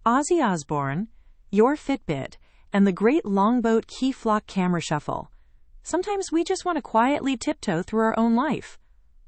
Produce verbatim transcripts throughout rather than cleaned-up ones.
Ozzy Osbourne, your Fitbit, and the great Longboat Key Flock Camera Shuffle. Sometimes we just want to quietly tiptoe through our own life.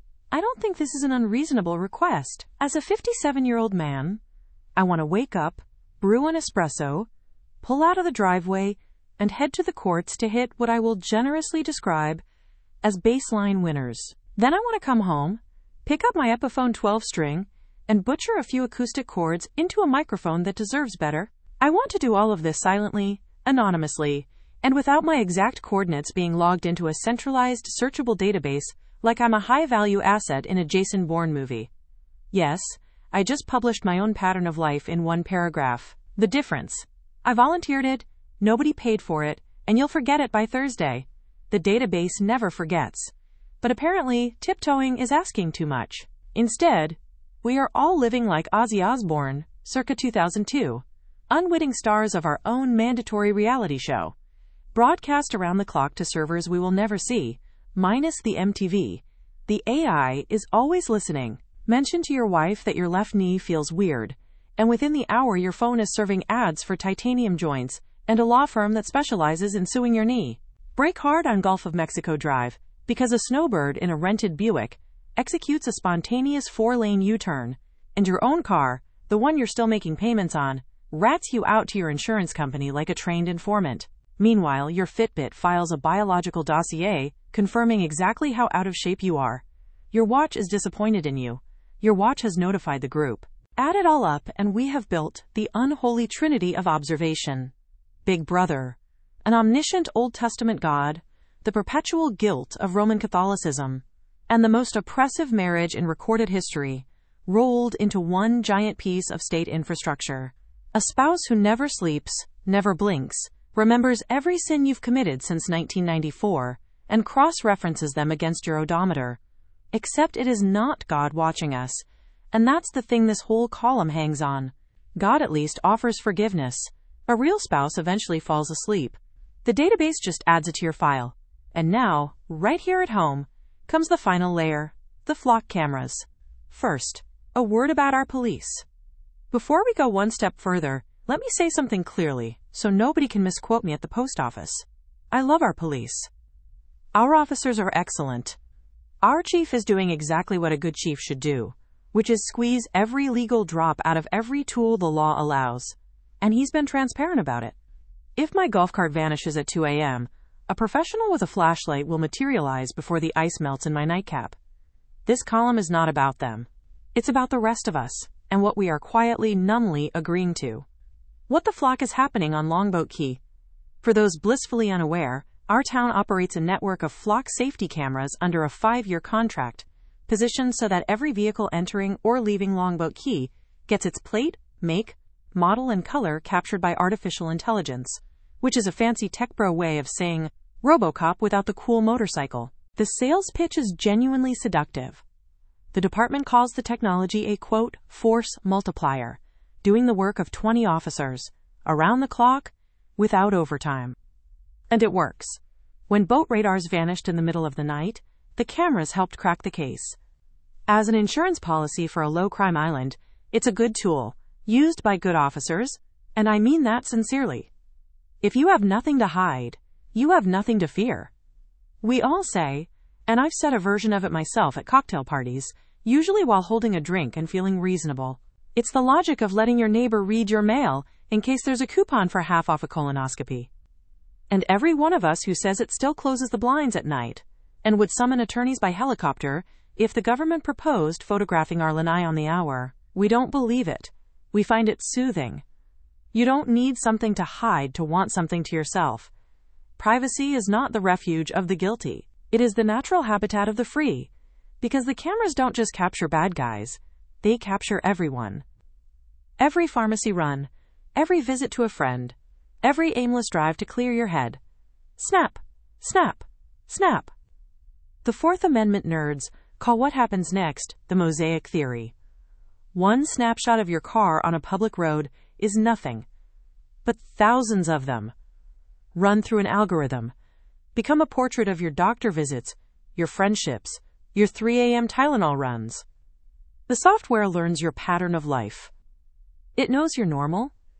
I don't think this is an unreasonable request. As a fifty-seven-year-old man, I want to wake up, brew an espresso, pull out of the driveway, and head to the courts to hit what I will generously describe as baseline winners. Then I want to come home, pick up my Epiphone twelve string, and butcher a few acoustic chords into a microphone that deserves better. I want to do all of this silently, anonymously, and without my exact coordinates being logged into a centralized, searchable database like I'm a high-value asset in a Jason Bourne movie. Yes, I just published my own pattern of life in one paragraph. The difference: I volunteered it, nobody paid for it, and you'll forget it by Thursday. The database never forgets. But apparently, tiptoeing is asking too much. Instead, we are all living like Ozzy Osbourne, circa two thousand two, unwitting stars of our own mandatory reality show, broadcast around the clock to servers we will never see, minus the M T V. The A I is always listening. Mention to your wife that your left knee feels weird, and within the hour your phone is serving ads for titanium joints and a law firm that specializes in suing your knee. Brake hard on Gulf of Mexico Drive, because a snowbird in a rented Buick executes a spontaneous four-lane U-turn, and your own car, the one you're still making payments on, rats you out to your insurance company like a trained informant. Meanwhile, your Fitbit files a biological dossier confirming exactly how out of shape you are. Your watch is disappointed in you. Your watch has notified the group. Add it all up, and we have built the unholy trinity of observation. Big Brother, an omniscient Old Testament God, the perpetual guilt of Roman Catholicism, and the most oppressive marriage in recorded history, rolled into one giant piece of state infrastructure. A spouse who never sleeps, never blinks, remembers every sin you've committed since nineteen ninety-four, and cross-references them against your odometer. Except it is not God watching us, and that's the thing this whole column hangs on. God at least offers forgiveness. A real spouse eventually falls asleep. The database just adds it to your file. And now, right here at home, comes the final layer, the flock cameras. First, a word about our police. Before we go one step further, let me say something clearly, so nobody can misquote me at the post office. I love our police. Our officers are excellent. Our chief is doing exactly what a good chief should do, which is squeeze every legal drop out of every tool the law allows. And he's been transparent about it. If my golf cart vanishes at two a.m., a professional with a flashlight will materialize before the ice melts in my nightcap. This column is not about them. It's about the rest of us, and what we are quietly, numbly agreeing to. What the flock is happening on Longboat Key? For those blissfully unaware, our town operates a network of flock safety cameras under a five-year contract, positioned so that every vehicle entering or leaving Longboat Key gets its plate, make, model, and color captured by artificial intelligence, which is a fancy tech bro way of saying RoboCop without the cool motorcycle. The sales pitch is genuinely seductive. The department calls the technology a, quote, force multiplier, doing the work of twenty officers, around the clock, without overtime. And it works. When boat radars vanished in the middle of the night, the cameras helped crack the case. As an insurance policy for a low-crime island, it's a good tool, used by good officers, and I mean that sincerely. If you have nothing to hide, you have nothing to fear. We all say, and I've said a version of it myself at cocktail parties, usually while holding a drink and feeling reasonable. It's the logic of letting your neighbor read your mail in case there's a coupon for half off a colonoscopy. And every one of us who says it still closes the blinds at night, and would summon attorneys by helicopter if the government proposed photographing our lanai on the hour. We don't believe it. We find it soothing. You don't need something to hide to want something to yourself. Privacy is not the refuge of the guilty. It is the natural habitat of the free. Because the cameras don't just capture bad guys, they capture everyone. Every pharmacy run, every visit to a friend, every aimless drive to clear your head. Snap, snap, snap. The Fourth Amendment nerds call what happens next the mosaic theory. One snapshot of your car on a public road is nothing, but thousands of them run through an algorithm, become a portrait of your doctor visits, your friendships, your three a.m. Tylenol runs. The software learns your pattern of life. It knows you're normal,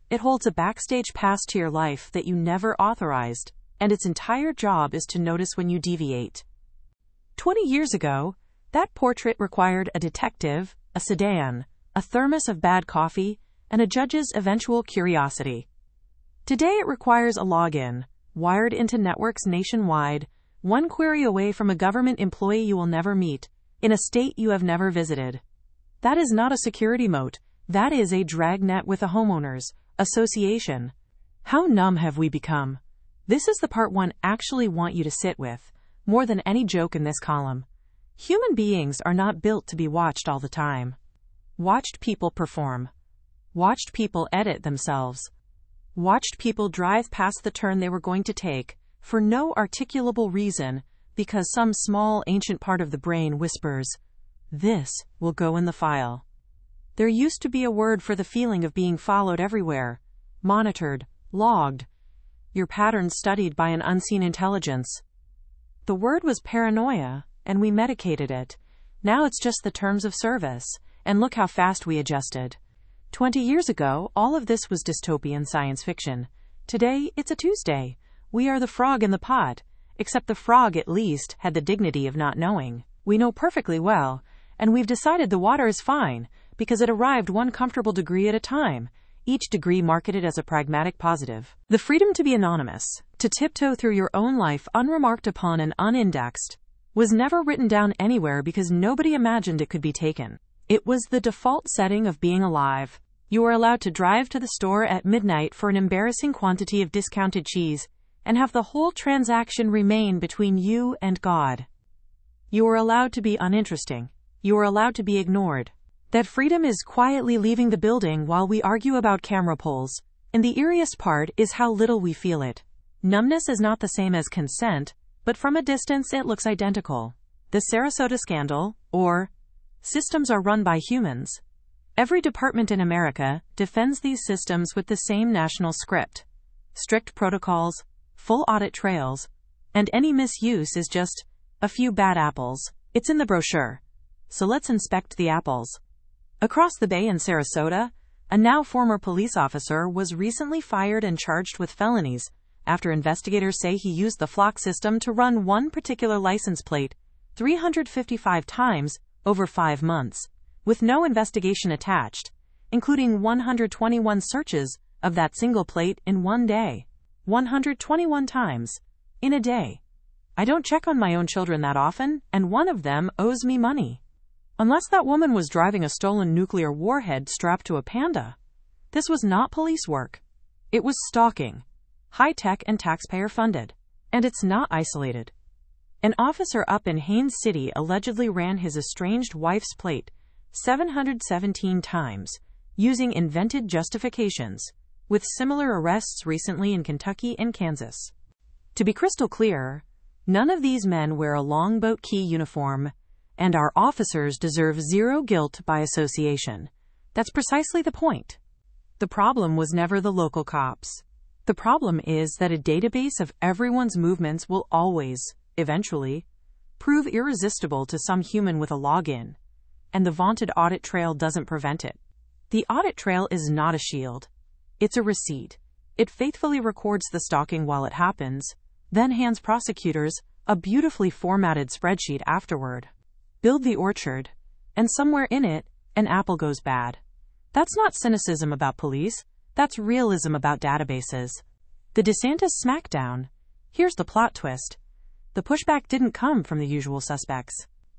It holds a backstage pass to your life that you never authorized, and its entire job is to notice when you deviate. Twenty years ago, that portrait required a detective, a sedan, a thermos of bad coffee, and a judge's eventual curiosity. Today it requires a login, wired into networks nationwide, one query away from a government employee you will never meet, in a state you have never visited. That is not a security moat, that is a dragnet with a homeowners association. How numb have we become? This is the part one actually want you to sit with, more than any joke in this column. Human beings are not built to be watched all the time. Watched people perform. Watched people edit themselves. Watched people drive past the turn they were going to take, for no articulable reason, because some small ancient part of the brain whispers, "This will go in the file." There used to be a word for the feeling of being followed everywhere, monitored, logged, your patterns studied by an unseen intelligence. The word was paranoia, and we medicated it. Now it's just the terms of service, and look how fast we adjusted. Twenty years ago, all of this was dystopian science fiction. Today, it's a Tuesday. We are the frog in the pot, except the frog at least had the dignity of not knowing. We know perfectly well, and we've decided the water is fine, because it arrived one comfortable degree at a time, each degree marketed as a pragmatic positive. The freedom to be anonymous, to tiptoe through your own life unremarked upon and unindexed, was never written down anywhere because nobody imagined it could be taken. It was the default setting of being alive. You were allowed to drive to the store at midnight for an embarrassing quantity of discounted cheese, and have the whole transaction remain between you and God. You were allowed to be uninteresting. You were allowed to be ignored. That freedom is quietly leaving the building while we argue about camera polls, and the eeriest part is how little we feel it. Numbness is not the same as consent, but from a distance it looks identical. The Sarasota scandal, or systems are run by humans. Every department in America defends these systems with the same national script. Strict protocols, full audit trails, and any misuse is just a few bad apples. It's in the brochure. So let's inspect the apples. Across the bay in Sarasota, a now former police officer was recently fired and charged with felonies after investigators say he used the flock system to run one particular license plate three hundred fifty-five times over five months, with no investigation attached, including one hundred twenty-one searches of that single plate in one day. one hundred twenty-one times. In a day. I don't check on my own children that often, and one of them owes me money. Unless that woman was driving a stolen nuclear warhead strapped to a panda. This was not police work. It was stalking. High-tech and taxpayer-funded. And it's not isolated. An officer up in Haines City allegedly ran his estranged wife's plate seven hundred seventeen times, using invented justifications, with similar arrests recently in Kentucky and Kansas. To be crystal clear, none of these men wear a longboat key uniform, and our officers deserve zero guilt by association. That's precisely the point. The problem was never the local cops. The problem is that a database of everyone's movements will always, eventually, prove irresistible to some human with a login, and the vaunted audit trail doesn't prevent it. The audit trail is not a shield. It's a receipt. It faithfully records the stalking while it happens, then hands prosecutors a beautifully formatted spreadsheet afterward. Build the orchard, and somewhere in it, an apple goes bad. That's not cynicism about police, that's realism about databases. The DeSantis smackdown. Here's the plot twist. The pushback didn't come from the usual suspects.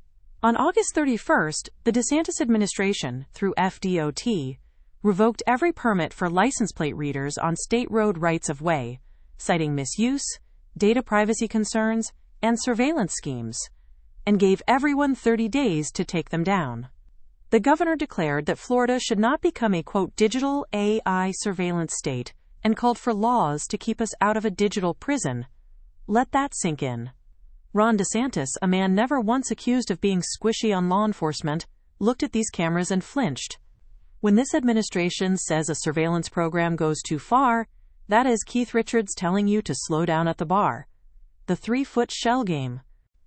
On August thirty-first, the DeSantis administration, through F D O T, revoked every permit for license plate readers on state road rights of way, citing misuse, data privacy concerns, and surveillance schemes, and gave everyone thirty days to take them down. The governor declared that Florida should not become a, quote, digital A I surveillance state, and called for laws to keep us out of a digital prison. Let that sink in. Ron DeSantis, a man never once accused of being squishy on law enforcement, looked at these cameras and flinched. When this administration says a surveillance program goes too far, that is Keith Richards telling you to slow down at the bar. The three-foot shell game.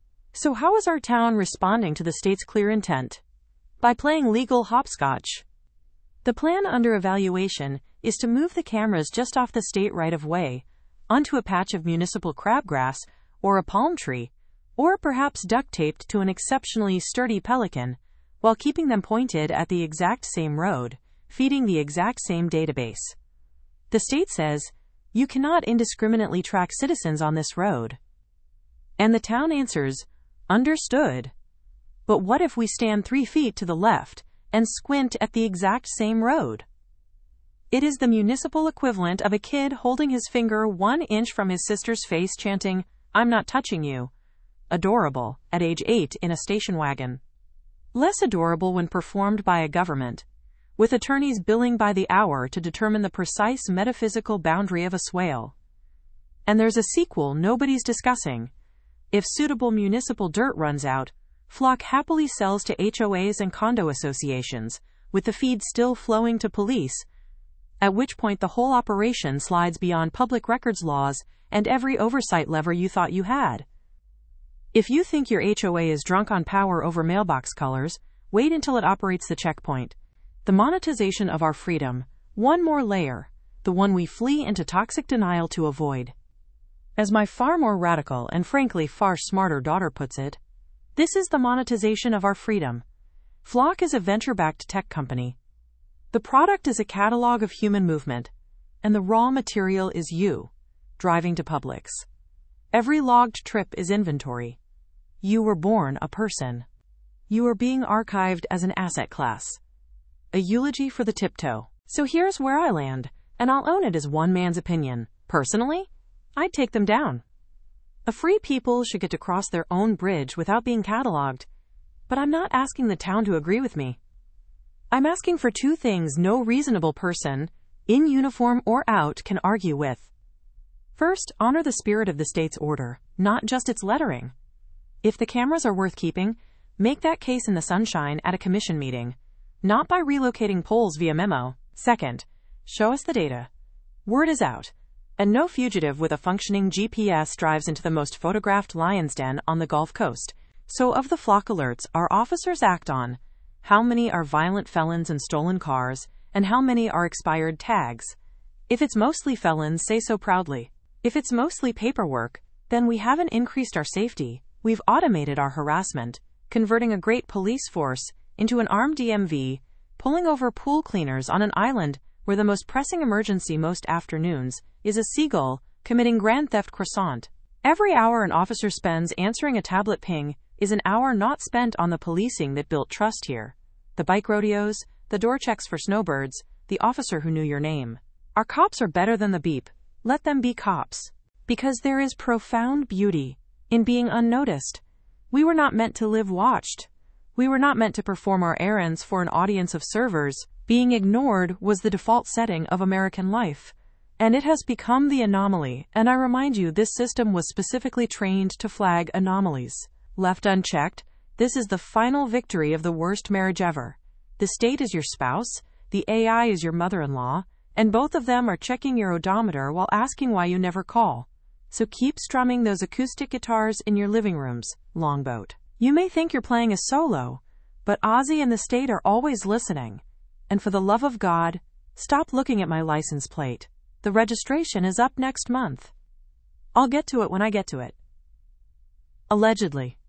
So how is our town responding to the state's clear intent? By playing legal hopscotch. The plan under evaluation is to move the cameras just off the state right-of-way, onto a patch of municipal crabgrass, or a palm tree, or perhaps duct-taped to an exceptionally sturdy pelican, while keeping them pointed at the exact same road, feeding the exact same database. The state says, you cannot indiscriminately track citizens on this road. And the town answers, understood. But what if we stand three feet to the left and squint at the exact same road? It is the municipal equivalent of a kid holding his finger one inch from his sister's face chanting, I'm not touching you. Adorable, at age eight in a station wagon. Less adorable when performed by a government, with attorneys billing by the hour to determine the precise metaphysical boundary of a swale. And there's a sequel nobody's discussing. If suitable municipal dirt runs out, Flock happily sells to H O As and condo associations, with the feed still flowing to police, at which point the whole operation slides beyond public records laws and every oversight lever you thought you had. If you think your H O A is drunk on power over mailbox colors, wait until it operates the checkpoint. The monetization of our freedom, one more layer, the one we flee into toxic denial to avoid. As my far more radical and frankly far smarter daughter puts it, this is the monetization of our freedom. Flock is a venture-backed tech company. The product is a catalog of human movement, and the raw material is you, driving to Publix. Every logged trip is inventory. You were born a person. You are being archived as an asset class. A eulogy for the tiptoe. So here's where I land, and I'll own it as one man's opinion. Personally, I'd take them down. A free people should get to cross their own bridge without being cataloged, but I'm not asking the town to agree with me. I'm asking for two things no reasonable person, in uniform or out, can argue with. First, honor the spirit of the state's order, not just its lettering. If the cameras are worth keeping, make that case in the sunshine at a commission meeting, not by relocating polls via memo. Second, show us the data. Word is out, and no fugitive with a functioning G P S drives into the most photographed lion's den on the Gulf Coast. So of the Flock alerts our officers act on, how many are violent felons and stolen cars, and how many are expired tags? If it's mostly felons, say so proudly. If it's mostly paperwork, then we haven't increased our safety, we've automated our harassment, converting a great police force into an armed D M V, pulling over pool cleaners on an island where the most pressing emergency most afternoons is a seagull committing grand theft croissant. Every hour an officer spends answering a tablet ping is an hour not spent on the policing that built trust here. The bike rodeos, the door checks for snowbirds, the officer who knew your name. Our cops are better than the beep. Let them be cops. Because there is profound beauty in being unnoticed. We were not meant to live watched. We were not meant to perform our errands for an audience of servers. Being ignored was the default setting of American life. And it has become the anomaly, and I remind you this system was specifically trained to flag anomalies. Left unchecked, this is the final victory of the worst marriage ever. The state is your spouse, the A I is your mother-in-law, and both of them are checking your odometer while asking why you never call. So keep strumming those acoustic guitars in your living rooms, Longboat. You may think you're playing a solo, but Ozzy and the state are always listening. And for the love of God, stop looking at my license plate. The registration is up next month. I'll get to it when I get to it. Allegedly.